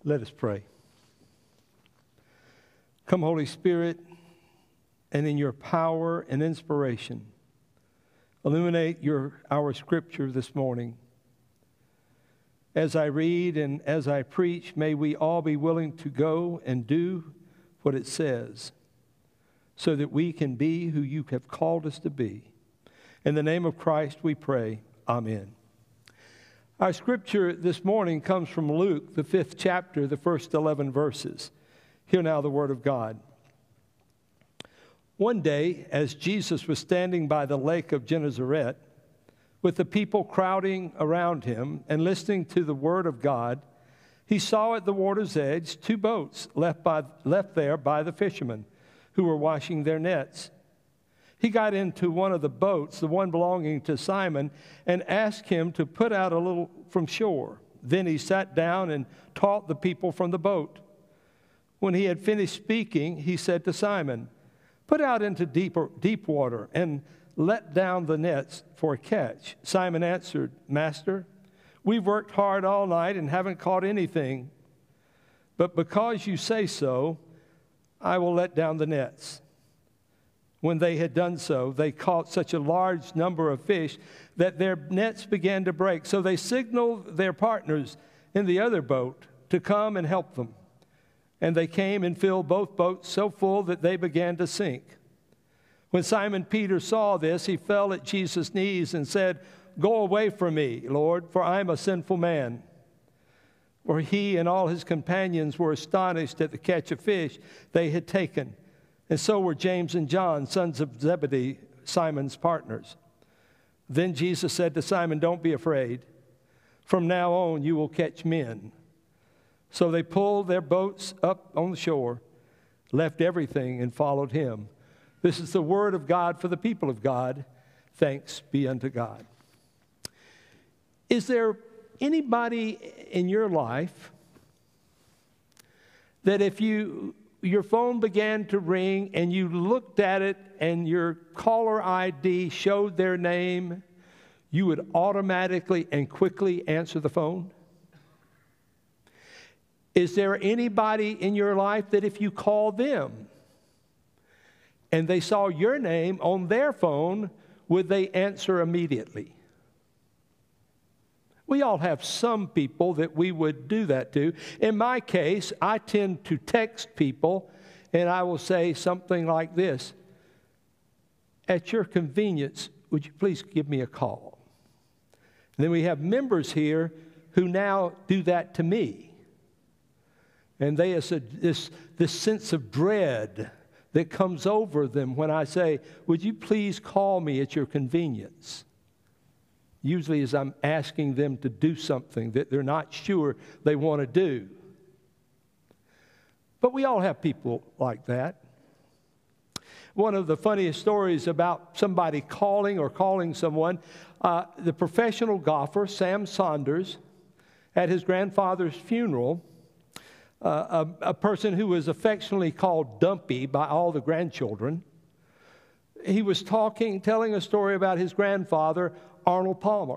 Let us pray. Come, Holy Spirit, and in your power and inspiration, illuminate our scripture this morning. As I read and as I preach, may we all be willing to go and do what it says so that we can be who you have called us to be. In the name of Christ we pray. Amen. Our scripture this morning comes from Luke, the 5th chapter, the first 11 verses. Hear now the word of God. One day, as Jesus was standing by the lake of Gennesaret, with the people crowding around him and listening to the word of God, he saw at the water's edge 2 boats left there by the fishermen who were washing their nets. He got into one of the boats, the one belonging to Simon, and asked him to put out a little from shore. Then he sat down and taught the people from the boat. When he had finished speaking, he said to Simon, "Put out into deep water and let down the nets for a catch." Simon answered, "Master, we've worked hard all night and haven't caught anything. But because you say so, I will let down the nets." When they had done so, they caught such a large number of fish that their nets began to break. So they signaled their partners in the other boat to come and help them. And they came and filled both boats so full that they began to sink. When Simon Peter saw this, he fell at Jesus' knees and said, "Go away from me, Lord, for I am a sinful man." For he and all his companions were astonished at the catch of fish they had taken. And so were James and John, sons of Zebedee, Simon's partners. Then Jesus said to Simon, "Don't be afraid. From now on you will catch men." So they pulled their boats up on the shore, left everything, and followed him. This is the word of God for the people of God. Thanks be unto God. Is there anybody in your life that if your phone began to ring and you looked at it and your caller ID showed their name, you would automatically and quickly answer the phone? Is there anybody in your life that if you call them and they saw your name on their phone, would they answer immediately? We all have some people that we would do that to. In my case, I tend to text people, and I will say something like this: "At your convenience, would you please give me a call?" And then we have members here who now do that to me. And they have this sense of dread that comes over them when I say, "Would you please call me at your convenience?" Usually as I'm asking them to do something that they're not sure they want to do. But we all have people like that. One of the funniest stories about somebody calling someone, the professional golfer, Sam Saunders, at his grandfather's funeral, a person who was affectionately called Dumpy by all the grandchildren, he was telling a story about his grandfather, Arnold Palmer.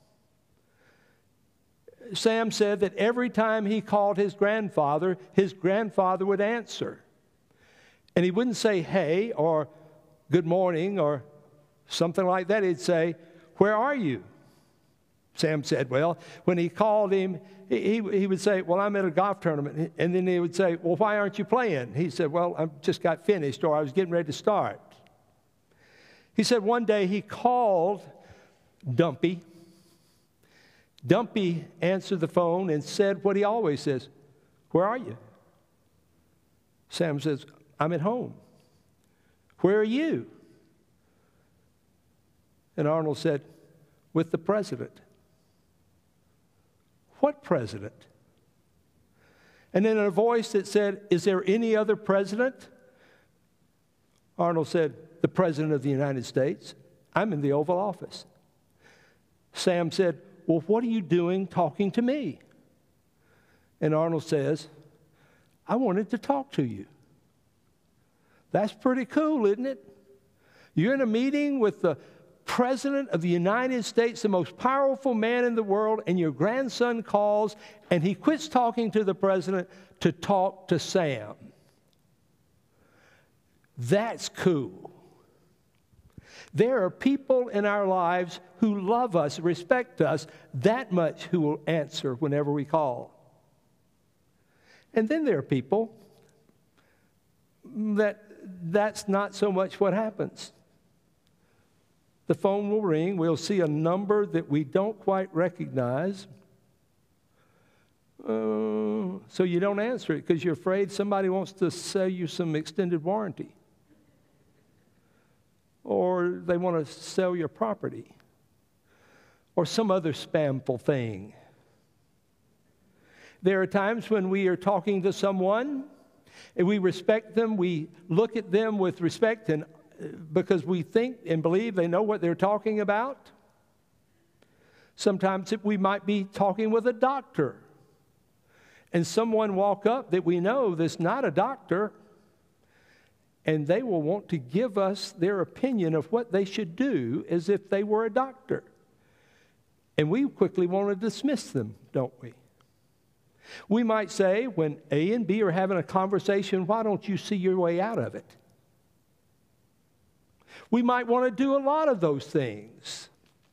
Sam said that every time he called his grandfather would answer. And he wouldn't say, "Hey," or "Good morning," or something like that. He'd say, "Where are you?" Sam said, well, when he called him, he would say, "Well, I'm at a golf tournament." And then he would say, "Well, why aren't you playing?" He said, "Well, I just got finished," or "I was getting ready to start." He said one day he called Dumpy. Dumpy answered the phone and said what he always says, "Where are you?" Sam says, "I'm at home." "Where are you?" And Arnold said, "With the president." "What president?" And then in a voice that said, "Is there any other president?" Arnold said, "The President of the United States. I'm in the Oval Office." Sam said, "Well, what are you doing talking to me?" And Arnold says, "I wanted to talk to you." That's pretty cool, isn't it? You're in a meeting with the President of the United States, the most powerful man in the world, and your grandson calls, and he quits talking to the president to talk to Sam. That's cool. There are people in our lives who love us, respect us that much, who will answer whenever we call. And then there are people that's not so much what happens. The phone will ring. We'll see a number that we don't quite recognize. So you don't answer it because you're afraid somebody wants to sell you some extended warranty. Or they want to sell your property. Or some other spamful thing. There are times when we are talking to someone and we respect them. We look at them with respect and because we think and believe they know what they're talking about. Sometimes we might be talking with a doctor and someone walk up that we know that's not a doctor, and they will want to give us their opinion of what they should do as if they were a doctor. And we quickly want to dismiss them, don't we? We might say, when A and B are having a conversation, why don't you see your way out of it? We might want to do a lot of those things.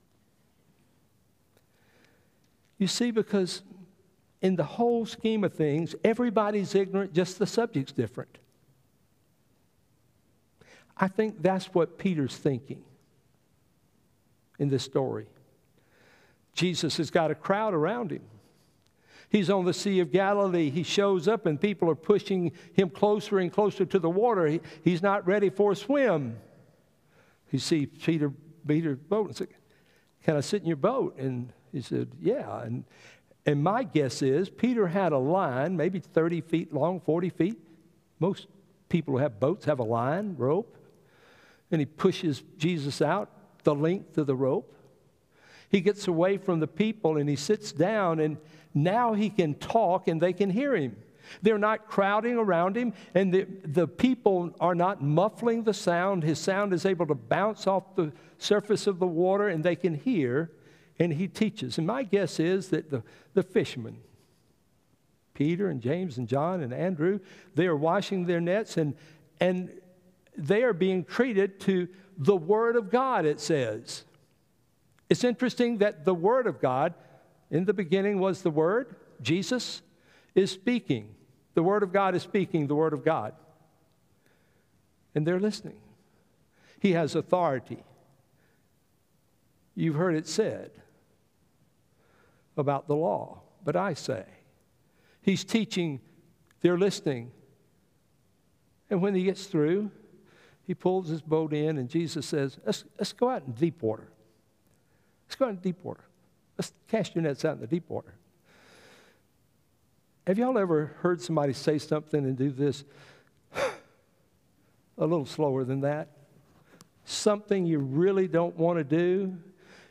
You see, because in the whole scheme of things, everybody's ignorant, just the subject's different. I think that's what Peter's thinking in this story. Jesus has got a crowd around him. He's on the Sea of Galilee. He shows up and people are pushing him closer and closer to the water. He's not ready for a swim. He sees Peter's boat and said, "Can I sit in your boat?" And he said, "Yeah." And my guess is Peter had a line, maybe 30 feet long, 40 feet. Most people who have boats have a line, rope. And he pushes Jesus out the length of the rope. He gets away from the people and he sits down, and now he can talk and they can hear him. They're not crowding around him, and the people are not muffling the sound. His sound is able to bounce off the surface of the water, and they can hear, and he teaches. And my guess is that the fishermen, Peter and James and John and Andrew, they are washing their nets, and they are being treated to the Word of God, it says. It's interesting that the Word of God, in the beginning was the Word, Jesus is speaking. The Word of God is speaking the Word of God. And they're listening. He has authority. You've heard it said about the law, but I say. He's teaching, they're listening. And when he gets through, he pulls his boat in, and Jesus says, let's go out in deep water. Let's go out in deep water. Let's cast your nets out in the deep water. Have y'all ever heard somebody say something and do this a little slower than that? Something you really don't want to do?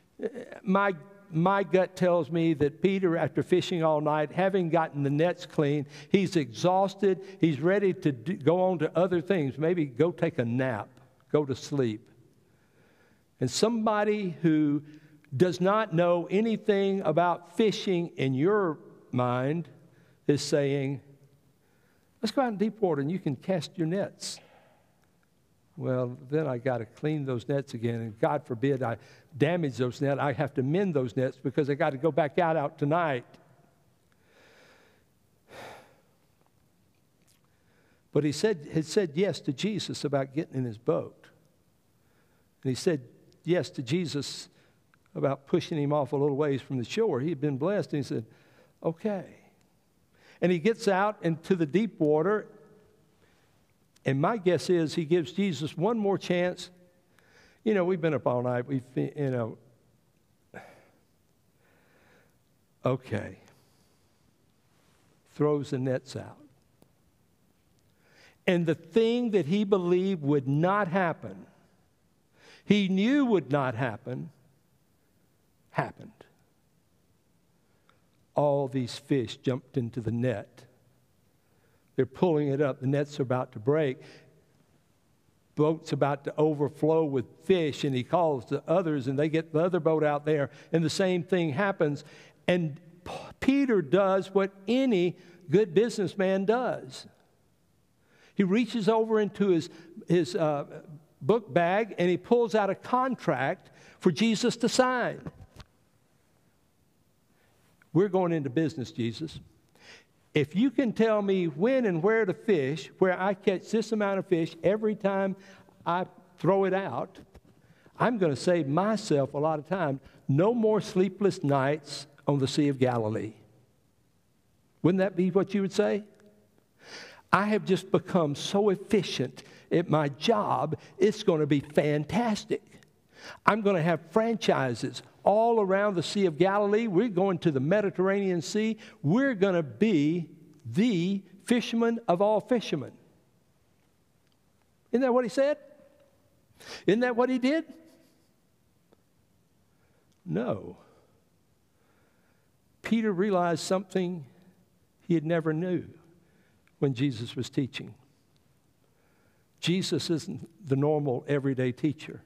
My gut tells me that Peter, after fishing all night, having gotten the nets clean, he's exhausted. He's ready to go on to other things. Maybe go take a nap, go to sleep. And somebody who does not know anything about fishing in your mind is saying, let's go out in deep water and you can cast your nets. Well, then I got to clean those nets again, and God forbid I damage those nets. I have to mend those nets because I got to go back out tonight. But he had said yes to Jesus about getting in his boat. And he said yes to Jesus about pushing him off a little ways from the shore. He had been blessed, and he said, okay. And he gets out into the deep water, and my guess is he gives Jesus one more chance. You know, we've been up all night. Okay. Throws the nets out. And the thing that he believed would not happen, he knew would not happen, happened. All these fish jumped into the net. They're pulling it up. The nets are about to break. boat's about to overflow with fish, and he calls the others, and they get the other boat out there, and the same thing happens. And Peter does what any good businessman does. He reaches over into his book bag, and he pulls out a contract for Jesus to sign. We're going into business, Jesus. If you can tell me when and where to fish, where I catch this amount of fish every time I throw it out, I'm going to save myself a lot of time. No more sleepless nights on the Sea of Galilee. Wouldn't that be what you would say? I have just become so efficient at my job, it's going to be fantastic. I'm going to have franchises all around the Sea of Galilee. We're going to the Mediterranean Sea. We're going to be the fisherman of all fishermen. Isn't that what he said? Isn't that what he did? No. Peter realized something he had never knew when Jesus was teaching. Jesus isn't the normal everyday teacher.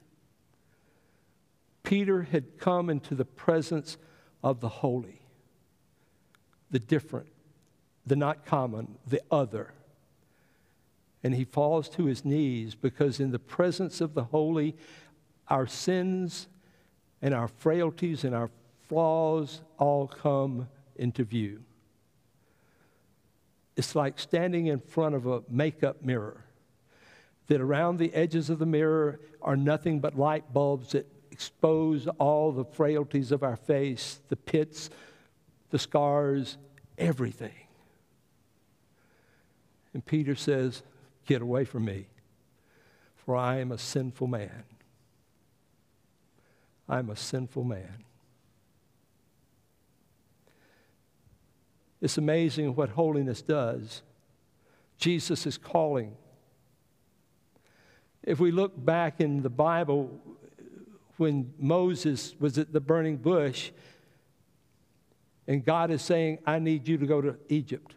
Peter had come into the presence of the holy, the different, the not common, the other. And he falls to his knees because in the presence of the holy, our sins and our frailties and our flaws all come into view. It's like standing in front of a makeup mirror, that around the edges of the mirror are nothing but light bulbs that expose all the frailties of our face, the pits, the scars, everything. And Peter says, "Get away from me, for I am a sinful man." I'm a sinful man. It's amazing what holiness does. Jesus is calling. If we look back in the Bible, when Moses was at the burning bush, and God is saying, "I need you to go to Egypt."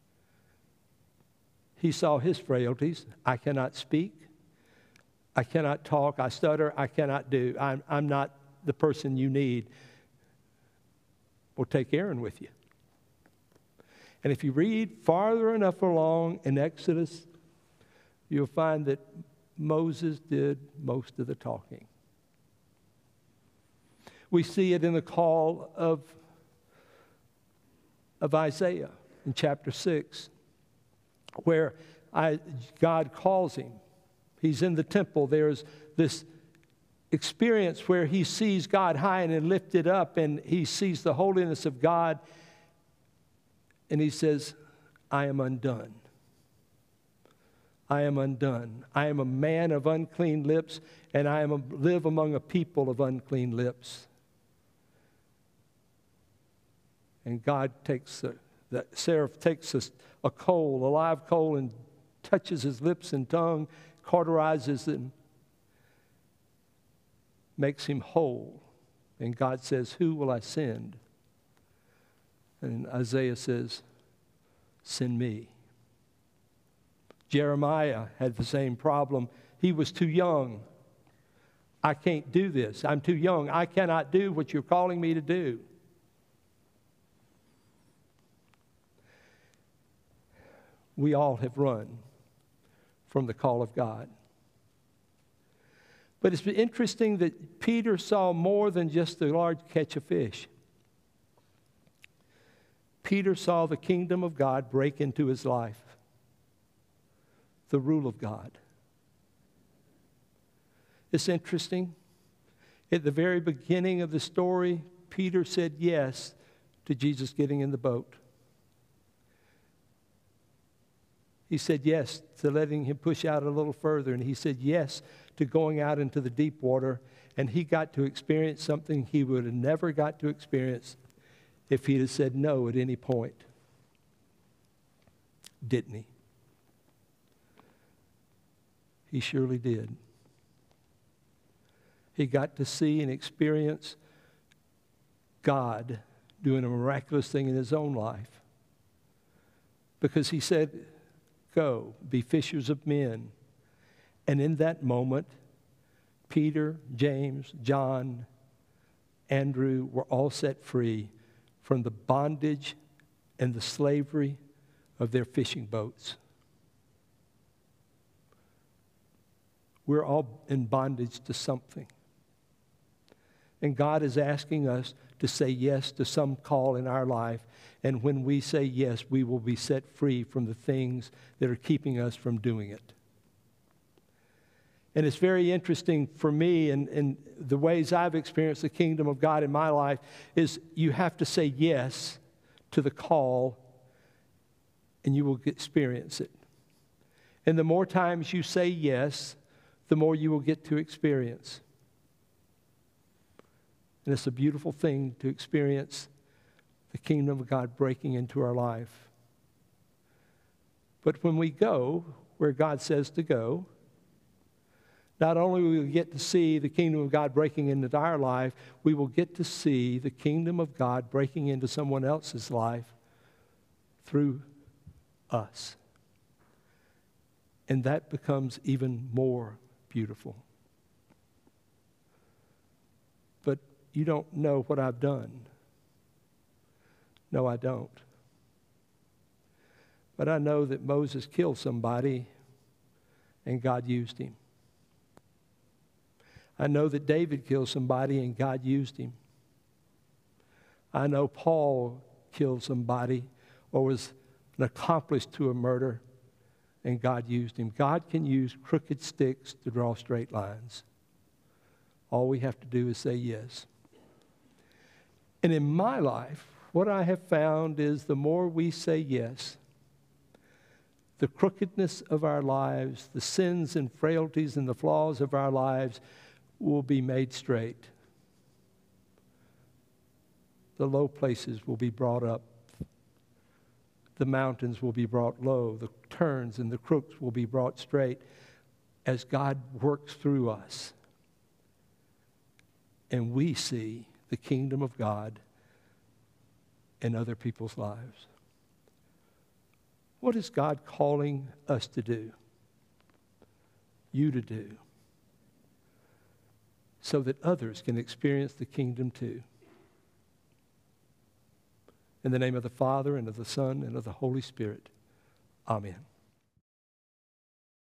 He saw his frailties. I cannot speak. I cannot talk. I stutter. I cannot do. I'm not the person you need. Well, take Aaron with you. And if you read farther enough along in Exodus, you'll find that Moses did most of the talking. We see it in the call of Isaiah in chapter 6, where God calls him. He's in the temple. There's this experience where he sees God high and lifted up, and he sees the holiness of God, and he says, "I am undone. I am undone. I am a man of unclean lips, and I live among a people of unclean lips." And God takes the seraph takes a coal, a live coal, and touches his lips and tongue, cauterizes them, makes him whole. And God says, "Who will I send?" And Isaiah says, "Send me." Jeremiah had the same problem. He was too young. "I can't do this. I'm too young. I cannot do what you're calling me to do." We all have run from the call of God. But it's interesting that Peter saw more than just the large catch of fish. Peter saw the kingdom of God break into his life, the rule of God. It's interesting. At the very beginning of the story, Peter said yes to Jesus getting in the boat. He said yes to letting him push out a little further, and he said yes to going out into the deep water, and he got to experience something he would have never got to experience if he'd have said no at any point. Didn't he? He surely did. He got to see and experience God doing a miraculous thing in his own life. Because he said, "Go, be fishers of men." And in that moment, Peter, James, John, Andrew were all set free from the bondage and the slavery of their fishing boats. We're all in bondage to something. And God is asking us to say yes to some call in our life. And when we say yes, we will be set free from the things that are keeping us from doing it. And it's very interesting for me, and the ways I've experienced the kingdom of God in my life is you have to say yes to the call and you will experience it. And the more times you say yes, the more you will get to experience. And it's a beautiful thing to experience the kingdom of God breaking into our life. But when we go where God says to go, not only will we get to see the kingdom of God breaking into our life, we will get to see the kingdom of God breaking into someone else's life through us. And that becomes even more beautiful. But you don't know what I've done. No, I don't. But I know that Moses killed somebody and God used him. I know that David killed somebody and God used him. I know Paul killed somebody or was an accomplice to a murder and God used him. God can use crooked sticks to draw straight lines. All we have to do is say yes. And in my life, what I have found is the more we say yes, the crookedness of our lives, the sins and frailties and the flaws of our lives will be made straight. The low places will be brought up. The mountains will be brought low. The turns and the crooks will be brought straight as God works through us. And we see the kingdom of God in other people's lives. What is God calling us to do? You to do? So that others can experience the kingdom too. In the name of the Father, and of the Son, and of the Holy Spirit. Amen.